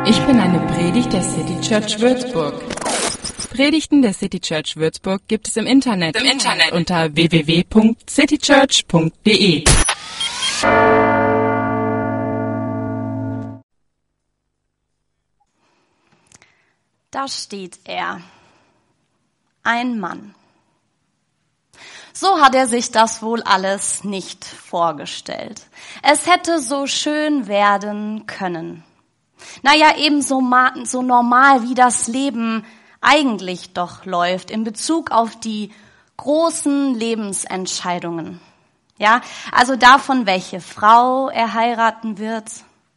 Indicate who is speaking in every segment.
Speaker 1: Ich bin eine Predigt der City Church Würzburg. Predigten der City Church Würzburg gibt es im Internet unter www.citychurch.de.
Speaker 2: Da steht er, ein Mann. So hat er sich das wohl alles nicht vorgestellt. Es hätte so schön werden können. Naja, eben so normal, wie das Leben eigentlich doch läuft in Bezug auf die großen Lebensentscheidungen. Ja, also davon, welche Frau er heiraten wird,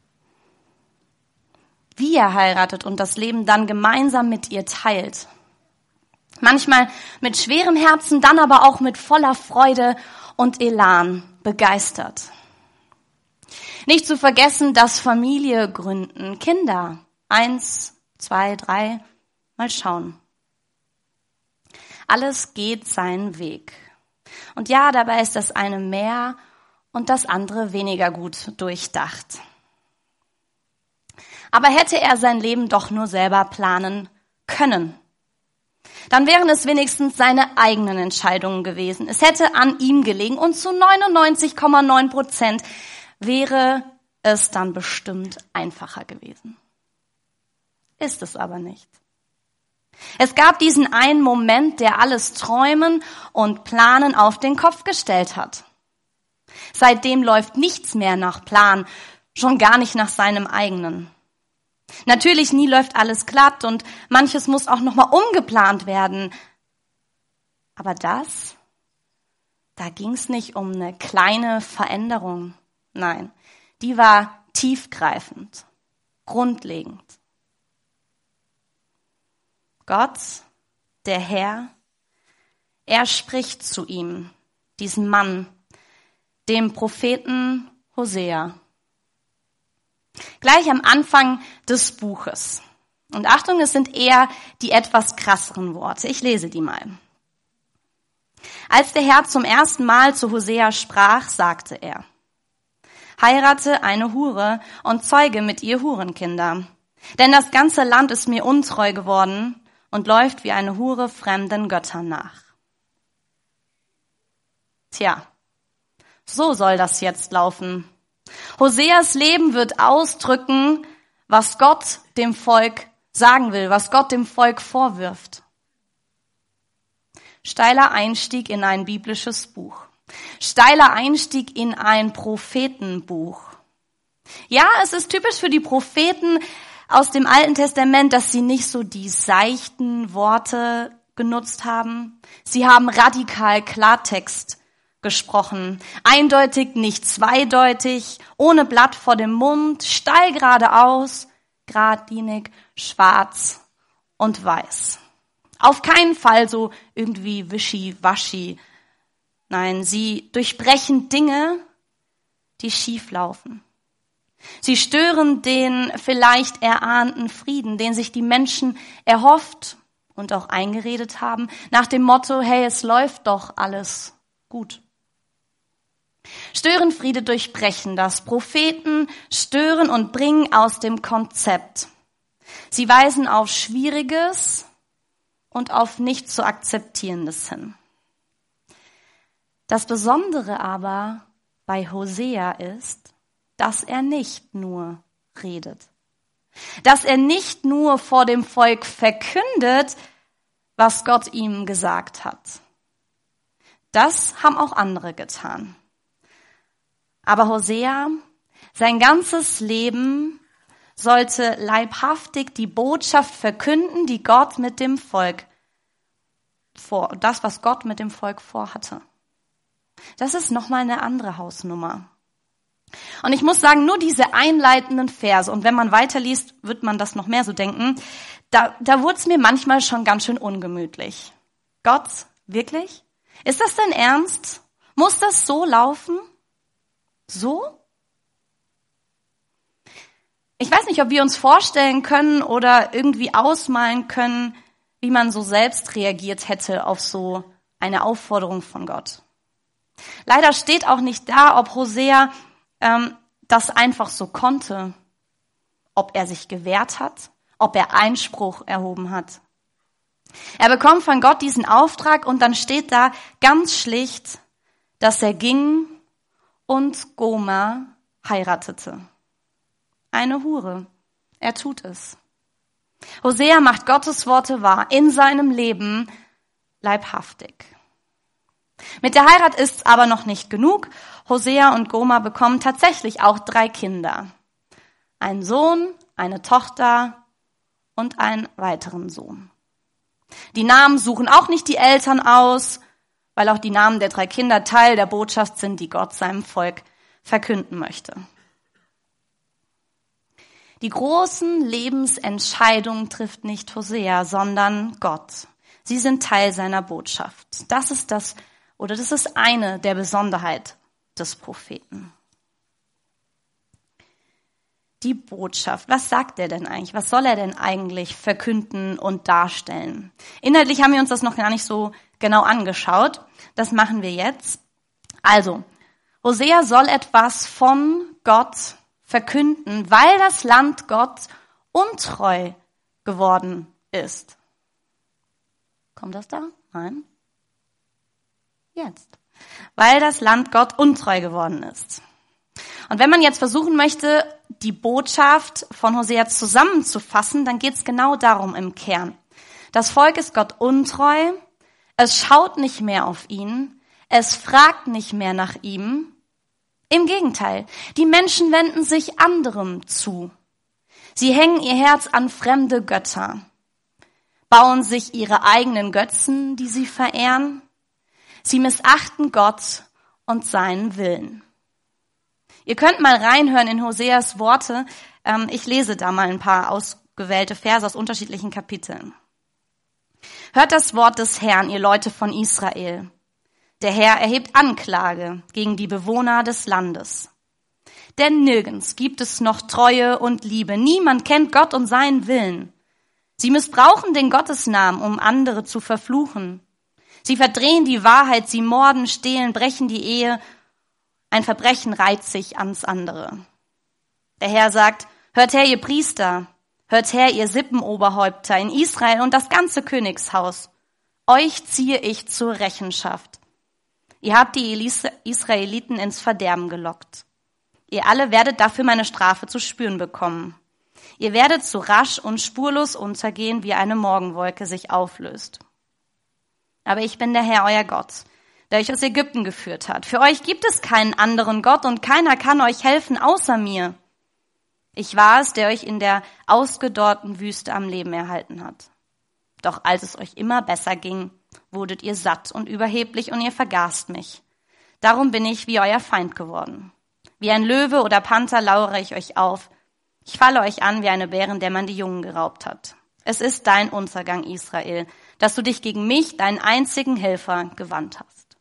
Speaker 2: wie er heiratet und das Leben dann gemeinsam mit ihr teilt. Manchmal mit schwerem Herzen, dann aber auch mit voller Freude und Elan begeistert. Nicht zu vergessen, das Familie gründen, Kinder, 1, 2, 3, mal schauen. Alles geht seinen Weg. Und ja, dabei ist das eine mehr und das andere weniger gut durchdacht. Aber hätte er sein Leben doch nur selber planen können, dann wären es wenigstens seine eigenen Entscheidungen gewesen. Es hätte an ihm gelegen und zu 99,9% wäre es dann bestimmt einfacher gewesen. Ist es aber nicht. Es gab diesen einen Moment, der alles Träumen und Planen auf den Kopf gestellt hat. Seitdem läuft nichts mehr nach Plan, schon gar nicht nach seinem eigenen. Natürlich, nie läuft alles glatt und manches muss auch nochmal umgeplant werden. Aber da ging es nicht um eine kleine Veränderung. Nein, die war tiefgreifend, grundlegend. Gott, der Herr, er spricht zu ihm, diesem Mann, dem Propheten Hosea. Gleich am Anfang des Buches. Und Achtung, es sind eher die etwas krasseren Worte. Ich lese die mal. Als der Herr zum ersten Mal zu Hosea sprach, sagte er: Heirate eine Hure und zeuge mit ihr Hurenkinder. Denn das ganze Land ist mir untreu geworden und läuft wie eine Hure fremden Göttern nach. Tja, so soll das jetzt laufen. Hoseas Leben wird ausdrücken, was Gott dem Volk sagen will, was Gott dem Volk vorwirft. Steiler Einstieg in ein biblisches Buch. Steiler Einstieg in ein Prophetenbuch. Ja, es ist typisch für die Propheten aus dem Alten Testament, dass sie nicht so die seichten Worte genutzt haben. Sie haben radikal Klartext gesprochen. Eindeutig, nicht zweideutig, ohne Blatt vor dem Mund, steil geradeaus, geradlinig, schwarz und weiß. Auf keinen Fall so irgendwie wischiwaschi. Nein, sie durchbrechen Dinge, die schief laufen. Sie stören den vielleicht erahnten Frieden, den sich die Menschen erhofft und auch eingeredet haben, nach dem Motto, hey, es läuft doch alles gut. Störenfriede durchbrechen das. Propheten stören und bringen aus dem Konzept. Sie weisen auf Schwieriges und auf nicht zu akzeptierendes hin. Das Besondere aber bei Hosea ist, dass er nicht nur redet. Dass er nicht nur vor dem Volk verkündet, was Gott ihm gesagt hat. Das haben auch andere getan. Aber Hosea, sein ganzes Leben sollte leibhaftig die Botschaft verkünden, die Gott mit dem Volk das, was Gott mit dem Volk vorhatte. Das ist nochmal eine andere Hausnummer. Und ich muss sagen, nur diese einleitenden Verse, und wenn man weiterliest, wird man das noch mehr so denken, da wurde es mir manchmal schon ganz schön ungemütlich. Gott, wirklich? Ist das denn ernst? Muss das so laufen? So? Ich weiß nicht, ob wir uns vorstellen können oder irgendwie ausmalen können, wie man so selbst reagiert hätte auf so eine Aufforderung von Gott. Leider steht auch nicht da, ob Hosea das einfach so konnte, ob er sich gewehrt hat, ob er Einspruch erhoben hat. Er bekommt von Gott diesen Auftrag und dann steht da ganz schlicht, dass er ging und Gomer heiratete. Eine Hure. Er tut es. Hosea macht Gottes Worte wahr in seinem Leben leibhaftig. Mit der Heirat ist's aber noch nicht genug. Hosea und Gomer bekommen tatsächlich auch 3 Kinder. Einen Sohn, eine Tochter und einen weiteren Sohn. Die Namen suchen auch nicht die Eltern aus, weil auch die Namen der 3 Kinder Teil der Botschaft sind, die Gott seinem Volk verkünden möchte. Die großen Lebensentscheidungen trifft nicht Hosea, sondern Gott. Sie sind Teil seiner Botschaft. Das ist eine der Besonderheiten des Propheten. Die Botschaft, was sagt er denn eigentlich? Was soll er denn eigentlich verkünden und darstellen? Inhaltlich haben wir uns das noch gar nicht so genau angeschaut. Das machen wir jetzt. Also, Hosea soll etwas von Gott verkünden, weil das Land Gott untreu geworden ist. Kommt das da? Nein. Jetzt. Weil das Land Gott untreu geworden ist. Und wenn man jetzt versuchen möchte, die Botschaft von Hosea zusammenzufassen, dann geht es genau darum im Kern. Das Volk ist Gott untreu, es schaut nicht mehr auf ihn, es fragt nicht mehr nach ihm. Im Gegenteil, die Menschen wenden sich anderem zu. Sie hängen ihr Herz an fremde Götter, bauen sich ihre eigenen Götzen, die sie verehren. Sie missachten Gott und seinen Willen. Ihr könnt mal reinhören in Hoseas Worte. Ich lese da mal ein paar ausgewählte Verse aus unterschiedlichen Kapiteln. Hört das Wort des Herrn, ihr Leute von Israel. Der Herr erhebt Anklage gegen die Bewohner des Landes. Denn nirgends gibt es noch Treue und Liebe. Niemand kennt Gott und seinen Willen. Sie missbrauchen den Gottesnamen, um andere zu verfluchen. Sie verdrehen die Wahrheit, sie morden, stehlen, brechen die Ehe. Ein Verbrechen reiht sich ans andere. Der Herr sagt, hört her, ihr Priester, hört her, ihr Sippenoberhäupter in Israel und das ganze Königshaus. Euch ziehe ich zur Rechenschaft. Ihr habt die Israeliten ins Verderben gelockt. Ihr alle werdet dafür meine Strafe zu spüren bekommen. Ihr werdet so rasch und spurlos untergehen, wie eine Morgenwolke sich auflöst. Aber ich bin der Herr, euer Gott, der euch aus Ägypten geführt hat. Für euch gibt es keinen anderen Gott und keiner kann euch helfen außer mir. Ich war es, der euch in der ausgedorrten Wüste am Leben erhalten hat. Doch als es euch immer besser ging, wurdet ihr satt und überheblich und ihr vergaßt mich. Darum bin ich wie euer Feind geworden. Wie ein Löwe oder Panther lauere ich euch auf. Ich falle euch an wie eine Bärin, der man die Jungen geraubt hat. Es ist dein Untergang, Israel, dass du dich gegen mich, deinen einzigen Helfer, gewandt hast.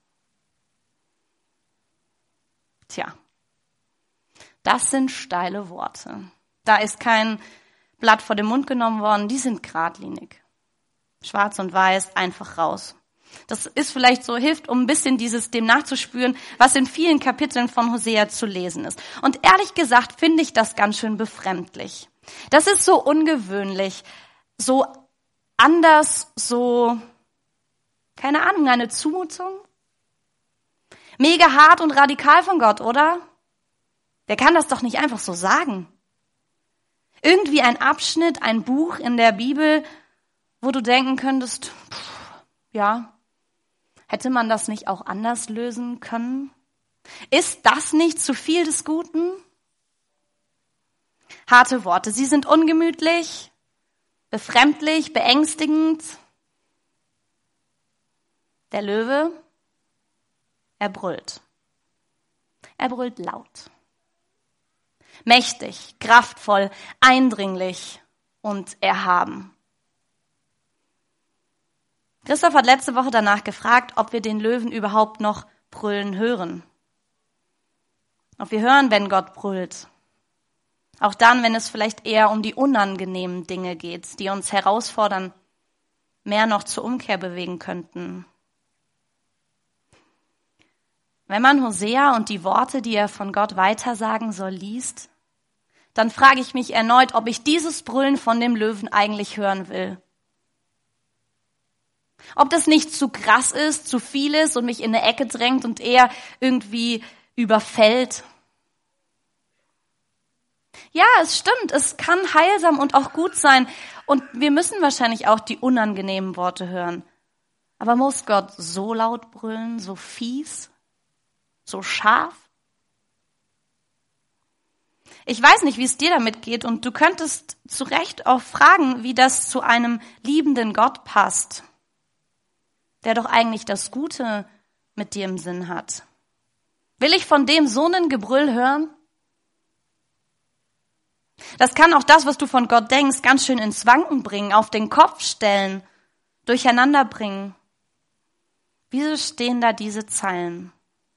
Speaker 2: Tja, das sind steile Worte. Da ist kein Blatt vor den Mund genommen worden, die sind geradlinig. Schwarz und weiß, einfach raus. Das ist vielleicht so, hilft, um ein bisschen dem nachzuspüren, was in vielen Kapiteln von Hosea zu lesen ist. Und ehrlich gesagt finde ich das ganz schön befremdlich. Das ist so ungewöhnlich, so anders, so, keine Ahnung, eine Zumutung. Mega hart und radikal von Gott, oder? Der kann das doch nicht einfach so sagen. Irgendwie ein Abschnitt, ein Buch in der Bibel, wo du denken könntest, ja, hätte man das nicht auch anders lösen können? Ist das nicht zu viel des Guten? Harte Worte, sie sind ungemütlich, befremdlich, beängstigend. Der Löwe, er brüllt. Er brüllt laut. Mächtig, kraftvoll, eindringlich und erhaben. Christoph hat letzte Woche danach gefragt, ob wir den Löwen überhaupt noch brüllen hören. Ob wir hören, wenn Gott brüllt. Auch dann, wenn es vielleicht eher um die unangenehmen Dinge geht, die uns herausfordern, mehr noch zur Umkehr bewegen könnten. Wenn man Hosea und die Worte, die er von Gott weitersagen soll, liest, dann frage ich mich erneut, ob ich dieses Brüllen von dem Löwen eigentlich hören will. Ob das nicht zu krass ist, zu viel ist und mich in eine Ecke drängt und eher irgendwie überfällt. Ja, es stimmt, es kann heilsam und auch gut sein. Und wir müssen wahrscheinlich auch die unangenehmen Worte hören. Aber muss Gott so laut brüllen, so fies, so scharf? Ich weiß nicht, wie es dir damit geht, und du könntest zu Recht auch fragen, wie das zu einem liebenden Gott passt, der doch eigentlich das Gute mit dir im Sinn hat. Will ich von dem so einen Gebrüll hören? Das kann auch das, was du von Gott denkst, ganz schön ins Wanken bringen, auf den Kopf stellen, durcheinander bringen. Wieso stehen da diese Zeilen?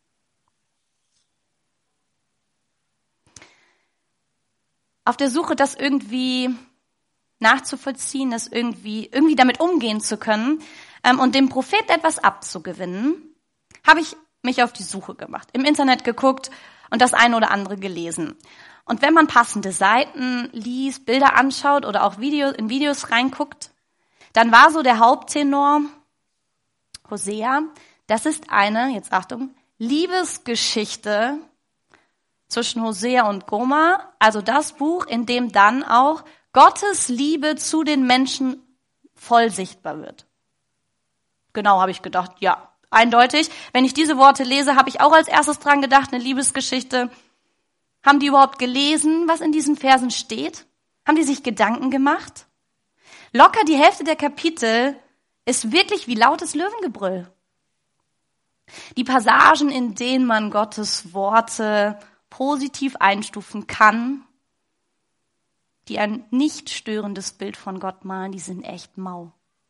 Speaker 2: Auf der Suche, das irgendwie nachzuvollziehen, das irgendwie damit umgehen zu können und dem Propheten etwas abzugewinnen, habe ich mich auf die Suche gemacht, im Internet geguckt und das eine oder andere gelesen. Und wenn man passende Seiten liest, Bilder anschaut oder auch in Videos reinguckt, dann war so der Haupttenor Hosea, das ist eine, jetzt Achtung, Liebesgeschichte zwischen Hosea und Gomer, also das Buch, in dem dann auch Gottes Liebe zu den Menschen voll sichtbar wird. Genau, habe ich gedacht, ja, eindeutig. Wenn ich diese Worte lese, habe ich auch als erstes dran gedacht, eine Liebesgeschichte. Haben die überhaupt gelesen, was in diesen Versen steht? Haben die sich Gedanken gemacht? Locker die Hälfte der Kapitel ist wirklich wie lautes Löwengebrüll. Die Passagen, in denen man Gottes Worte positiv einstufen kann, die ein nicht störendes Bild von Gott malen, die sind echt mau.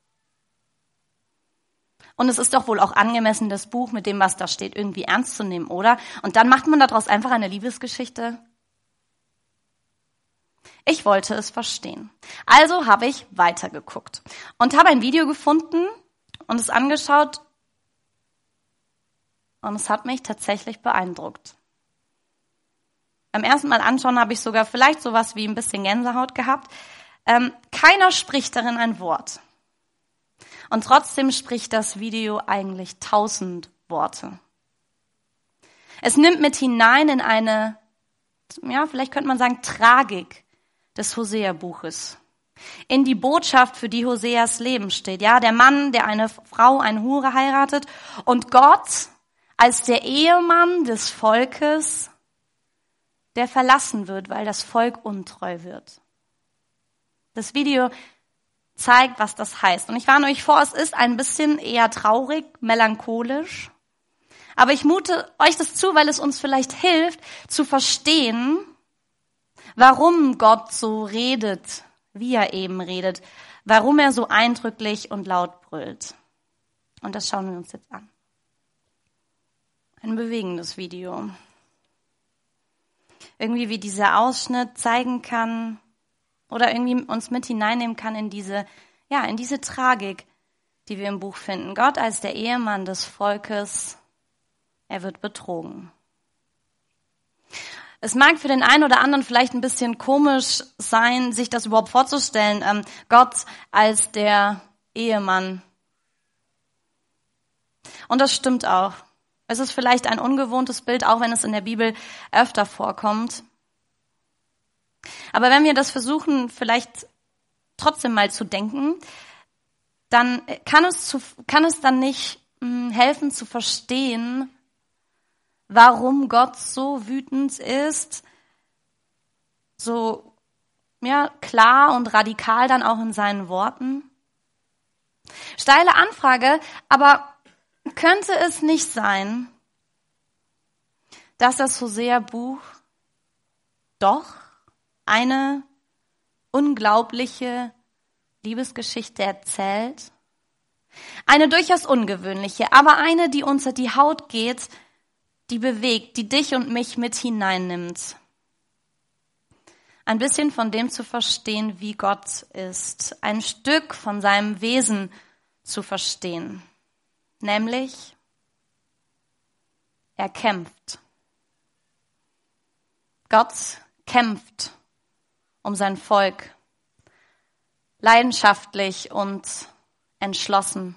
Speaker 2: Und es ist doch wohl auch angemessen, das Buch mit dem, was da steht, irgendwie ernst zu nehmen, oder? Und dann macht man daraus einfach eine Liebesgeschichte. Ich wollte es verstehen. Also habe ich weitergeguckt und habe ein Video gefunden und es angeschaut und es hat mich tatsächlich beeindruckt. Beim ersten Mal anschauen habe ich sogar vielleicht sowas wie ein bisschen Gänsehaut gehabt. Keiner spricht darin ein Wort. Und trotzdem spricht das Video eigentlich 1000 Worte. Es nimmt mit hinein in eine, ja, vielleicht könnte man sagen, Tragik des Hosea-Buches. In die Botschaft, für die Hoseas Leben steht. Ja, der Mann, der eine Frau, eine Hure heiratet und Gott als der Ehemann des Volkes, der verlassen wird, weil das Volk untreu wird. Das Video zeigt, was das heißt. Und ich warne euch vor, es ist ein bisschen eher traurig, melancholisch. Aber ich mute euch das zu, weil es uns vielleicht hilft, zu verstehen, warum Gott so redet, wie er eben redet, warum er so eindrücklich und laut brüllt. Und das schauen wir uns jetzt an. Ein bewegendes Video. Irgendwie wie dieser Ausschnitt zeigen kann oder irgendwie uns mit hineinnehmen kann in diese Tragik, die wir im Buch finden. Gott als der Ehemann des Volkes, er wird betrogen. Es mag für den einen oder anderen vielleicht ein bisschen komisch sein, sich das überhaupt vorzustellen, Gott als der Ehemann. Und das stimmt auch. Es ist vielleicht ein ungewohntes Bild, auch wenn es in der Bibel öfter vorkommt. Aber wenn wir das versuchen, vielleicht trotzdem mal zu denken, dann kann es dann nicht helfen zu verstehen, warum Gott so wütend ist, so klar und radikal dann auch in seinen Worten. Steile Anfrage, aber könnte es nicht sein, dass das Hosea-Buch doch eine unglaubliche Liebesgeschichte erzählt? Eine durchaus ungewöhnliche, aber eine, die unter die Haut geht, die bewegt, die dich und mich mit hineinnimmt. Ein bisschen von dem zu verstehen, wie Gott ist. Ein Stück von seinem Wesen zu verstehen. Nämlich, er kämpft. Gott kämpft um sein Volk. Leidenschaftlich und entschlossen.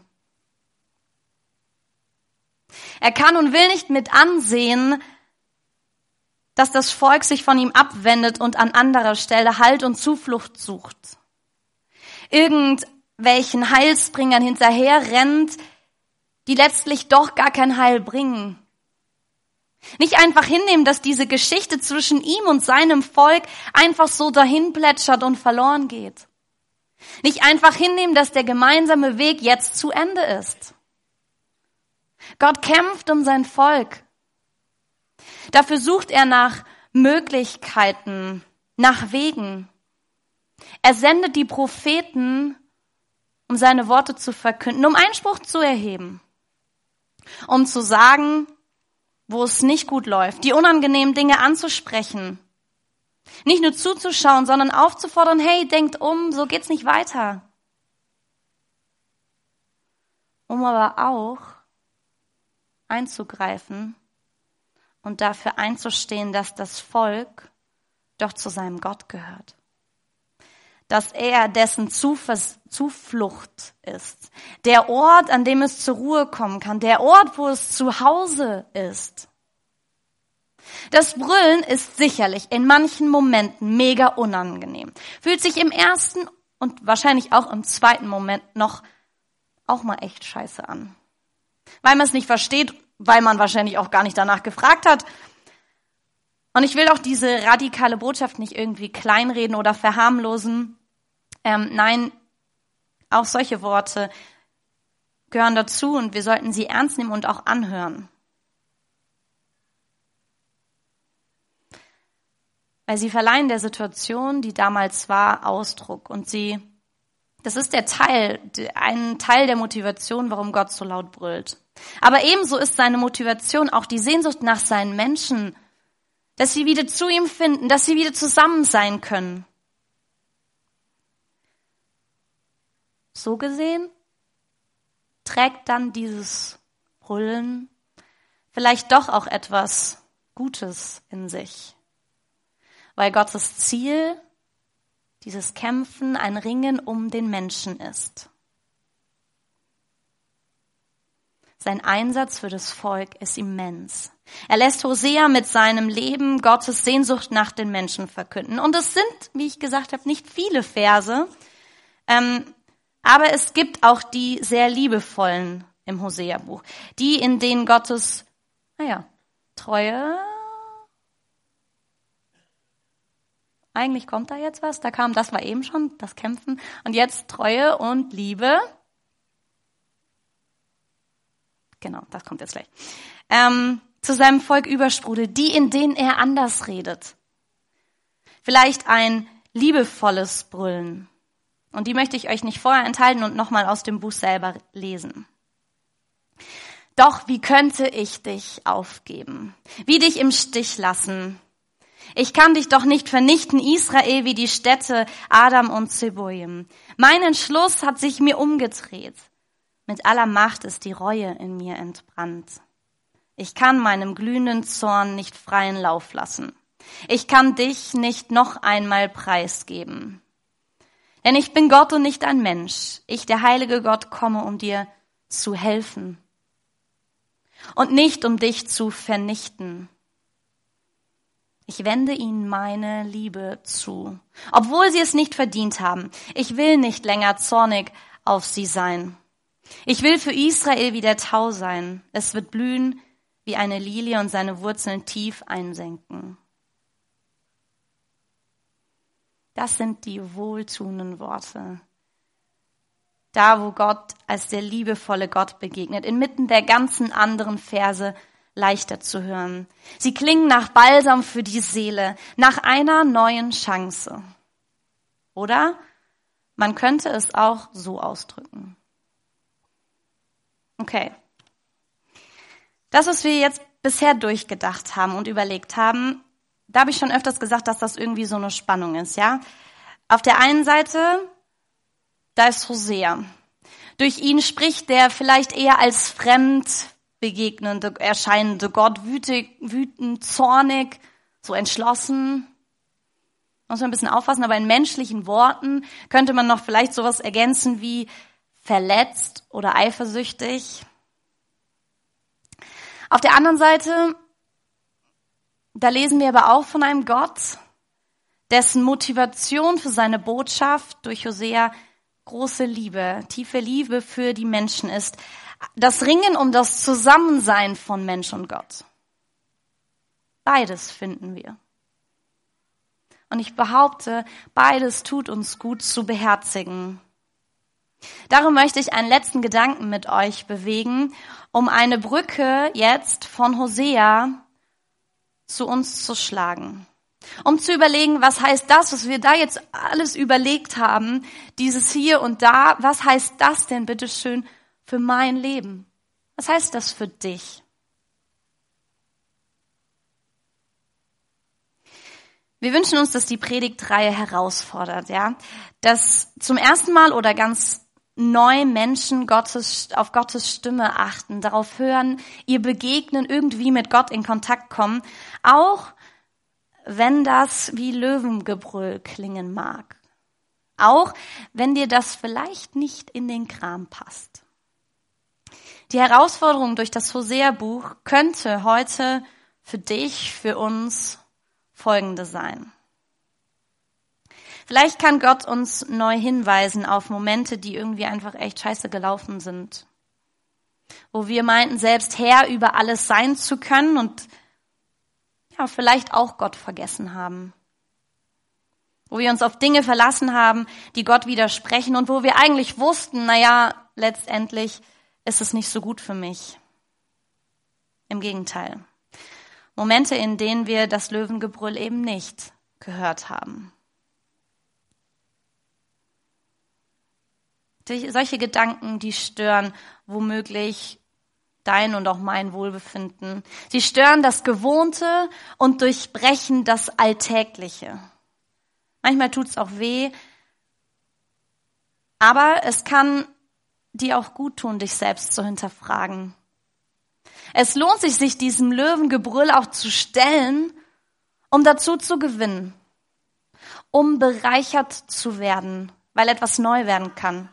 Speaker 2: Er kann und will nicht mit ansehen, dass das Volk sich von ihm abwendet und an anderer Stelle Halt und Zuflucht sucht. Irgendwelchen Heilsbringern hinterher rennt, die letztlich doch gar kein Heil bringen. Nicht einfach hinnehmen, dass diese Geschichte zwischen ihm und seinem Volk einfach so dahin plätschert und verloren geht. Nicht einfach hinnehmen, dass der gemeinsame Weg jetzt zu Ende ist. Gott kämpft um sein Volk. Dafür sucht er nach Möglichkeiten, nach Wegen. Er sendet die Propheten, um seine Worte zu verkünden, um Einspruch zu erheben, um zu sagen, wo es nicht gut läuft, die unangenehmen Dinge anzusprechen, nicht nur zuzuschauen, sondern aufzufordern, hey, denkt um, so geht's nicht weiter. Um aber auch einzugreifen und dafür einzustehen, dass das Volk doch zu seinem Gott gehört. Dass er dessen Zuflucht ist. Der Ort, an dem es zur Ruhe kommen kann. Der Ort, wo es zu Hause ist. Das Brüllen ist sicherlich in manchen Momenten mega unangenehm. Fühlt sich im ersten und wahrscheinlich auch im zweiten Moment noch auch mal echt scheiße an. Weil man es nicht versteht, weil man wahrscheinlich auch gar nicht danach gefragt hat. Und ich will auch diese radikale Botschaft nicht irgendwie kleinreden oder verharmlosen. Nein, auch solche Worte gehören dazu und wir sollten sie ernst nehmen und auch anhören. Weil sie verleihen der Situation, die damals war, Ausdruck. Und das ist ein Teil der Motivation, warum Gott so laut brüllt. Aber ebenso ist seine Motivation auch die Sehnsucht nach seinen Menschen, dass sie wieder zu ihm finden, dass sie wieder zusammen sein können. So gesehen trägt dann dieses Brüllen vielleicht doch auch etwas Gutes in sich. Weil Gottes Ziel, dieses Kämpfen, ein Ringen um den Menschen ist. Sein Einsatz für das Volk ist immens. Er lässt Hosea mit seinem Leben Gottes Sehnsucht nach den Menschen verkünden. Und es sind, wie ich gesagt habe, nicht viele Verse, aber es gibt auch die sehr liebevollen im Hosea-Buch. Die, in denen Gottes, Treue, eigentlich kommt da jetzt was, das war eben schon, das Kämpfen, und jetzt Treue und Liebe. Genau, das kommt jetzt gleich. Zu seinem Volk übersprudelt, die, in denen er anders redet. Vielleicht ein liebevolles Brüllen. Und die möchte ich euch nicht vorher enthalten und nochmal aus dem Buch selber lesen. Doch wie könnte ich dich aufgeben? Wie dich im Stich lassen? Ich kann dich doch nicht vernichten, Israel, wie die Städte Adam und Zeboim. Mein Entschluss hat sich mir umgedreht. Mit aller Macht ist die Reue in mir entbrannt. Ich kann meinem glühenden Zorn nicht freien Lauf lassen. Ich kann dich nicht noch einmal preisgeben. Denn ich bin Gott und nicht ein Mensch. Ich, der heilige Gott, komme, um dir zu helfen. Und nicht, um dich zu vernichten. Ich wende ihnen meine Liebe zu, obwohl sie es nicht verdient haben. Ich will nicht länger zornig auf sie sein. Ich will für Israel wie der Tau sein. Es wird blühen wie eine Lilie und seine Wurzeln tief einsenken. Das sind die wohltuenden Worte. Da, wo Gott als der liebevolle Gott begegnet, inmitten der ganzen anderen Verse leichter zu hören. Sie klingen nach Balsam für die Seele, nach einer neuen Chance. Oder man könnte es auch so ausdrücken. Okay. Das, was wir jetzt bisher durchgedacht haben und überlegt haben, da habe ich schon öfters gesagt, dass das irgendwie so eine Spannung ist, ja. Auf der einen Seite, da ist Hosea. Durch ihn spricht der vielleicht eher als fremd begegnende, erscheinende Gott, wütend, zornig, so entschlossen. Muss man ein bisschen aufpassen, aber in menschlichen Worten könnte man noch vielleicht sowas ergänzen wie verletzt oder eifersüchtig. Auf der anderen Seite, da lesen wir aber auch von einem Gott, dessen Motivation für seine Botschaft durch Hosea große Liebe, tiefe Liebe für die Menschen ist. Das Ringen um das Zusammensein von Mensch und Gott. Beides finden wir. Und ich behaupte, beides tut uns gut zu beherzigen. Darum möchte ich einen letzten Gedanken mit euch bewegen, um eine Brücke jetzt von Hosea zu uns zu schlagen. Um zu überlegen, was heißt das, was wir da jetzt alles überlegt haben, dieses Hier und Da, was heißt das denn bitteschön für mein Leben? Was heißt das für dich? Wir wünschen uns, dass die Predigtreihe herausfordert, ja, dass zum ersten Mal oder ganz neu Menschen auf Gottes Stimme achten, darauf hören, ihr Begegnen, irgendwie mit Gott in Kontakt kommen, auch wenn das wie Löwengebrüll klingen mag. Auch wenn dir das vielleicht nicht in den Kram passt. Die Herausforderung durch das Hosea-Buch könnte heute für dich, für uns folgende sein. Vielleicht kann Gott uns neu hinweisen auf Momente, die irgendwie einfach echt scheiße gelaufen sind. Wo wir meinten, selbst Herr über alles sein zu können und ja, vielleicht auch Gott vergessen haben. Wo wir uns auf Dinge verlassen haben, die Gott widersprechen und wo wir eigentlich wussten, naja, letztendlich ist es nicht so gut für mich. Im Gegenteil. Momente, in denen wir das Löwengebrüll eben nicht gehört haben. Solche Gedanken, die stören womöglich dein und auch mein Wohlbefinden. Sie stören das Gewohnte und durchbrechen das Alltägliche. Manchmal tut's auch weh, aber es kann dir auch gut tun, dich selbst zu hinterfragen. Es lohnt sich diesem Löwengebrüll auch zu stellen, um dazu zu gewinnen, um bereichert zu werden, weil etwas neu werden kann.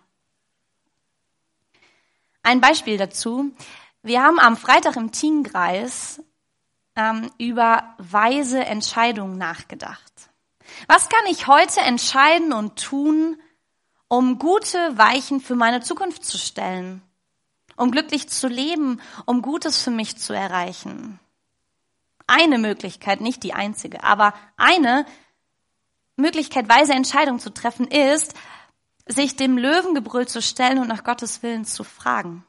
Speaker 2: Ein Beispiel dazu. Wir haben am Freitag im Teamkreis über weise Entscheidungen nachgedacht. Was kann ich heute entscheiden und tun, um gute Weichen für meine Zukunft zu stellen? Um glücklich zu leben, um Gutes für mich zu erreichen? Eine Möglichkeit, nicht die einzige, aber eine Möglichkeit, weise Entscheidungen zu treffen, ist, sich dem Löwengebrüll zu stellen und nach Gottes Willen zu fragen.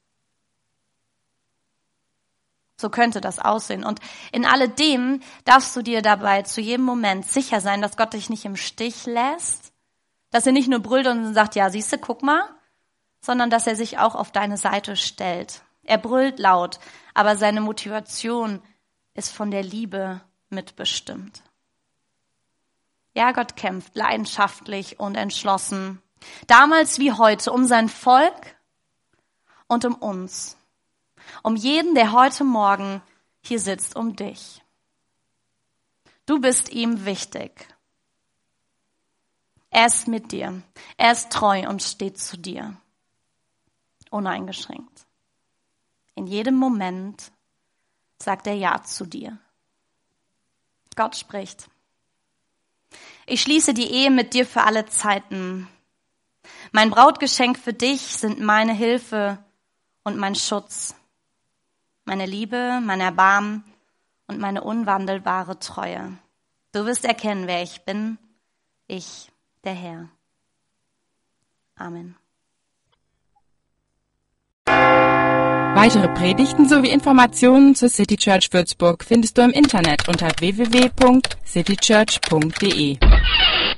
Speaker 2: So könnte das aussehen. Und in alledem darfst du dir dabei zu jedem Moment sicher sein, dass Gott dich nicht im Stich lässt, dass er nicht nur brüllt und sagt, ja, siehste, guck mal, sondern dass er sich auch auf deine Seite stellt. Er brüllt laut, aber seine Motivation ist von der Liebe mitbestimmt. Ja, Gott kämpft leidenschaftlich und entschlossen, damals wie heute, um sein Volk und um uns. Um jeden, der heute Morgen hier sitzt, um dich. Du bist ihm wichtig. Er ist mit dir. Er ist treu und steht zu dir. Uneingeschränkt. In jedem Moment sagt er Ja zu dir. Gott spricht. Ich schließe die Ehe mit dir für alle Zeiten. Mein Brautgeschenk für dich sind meine Hilfe und mein Schutz. Meine Liebe, mein Erbarmen und meine unwandelbare Treue. Du wirst erkennen, wer ich bin. Ich, der Herr. Amen.
Speaker 1: Weitere Predigten sowie Informationen zur City Church Würzburg findest du im Internet unter www.citychurch.de.